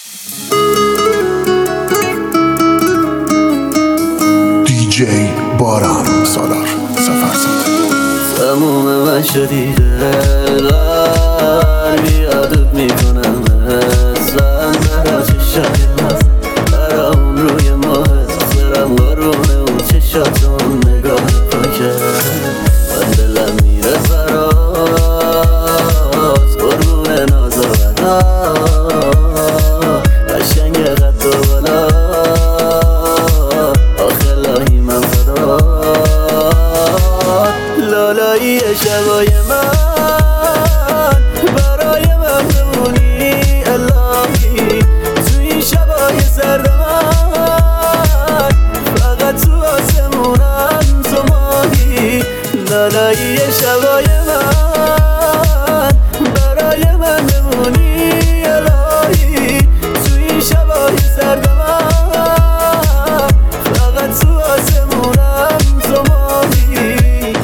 دیجی باران سالار سفرزاده. تموم من شدی دلار بیادت میکنم اصلا برا چشای مست برام روی ماه سرم قرونه اون چشاتون نگاه پاکه من دلم میره فراز قربون ناز و بدا قشنگ قد و بالا آخه الهی من فدا لالایی شبای من برای من بمونی الهی تو این شبای سرد من فقط تو آسمونم تو ماهی لالایی شبای من برای من بمونی الهی تو این شبای سرد من فقط تو آسمونم تو ماهی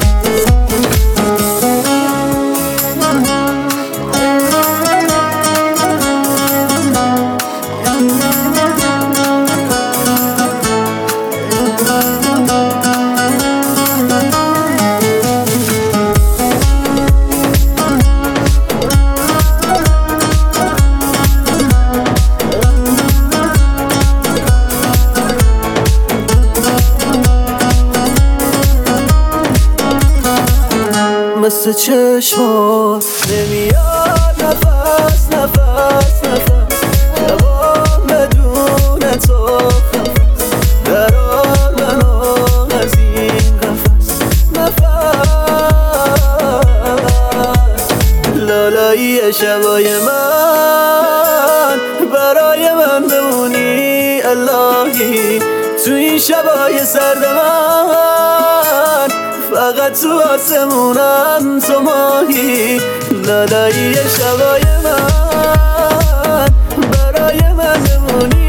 مثل چشمات نمیاد نفس نفس نفس جوان بدون تو خفس درار منو از این قفس نفس لالایی شبای من برای من بمونی الهی تو این شبای سرد من فقط تو آسمونم تو ماهی لالایی شبای من برای من بمونی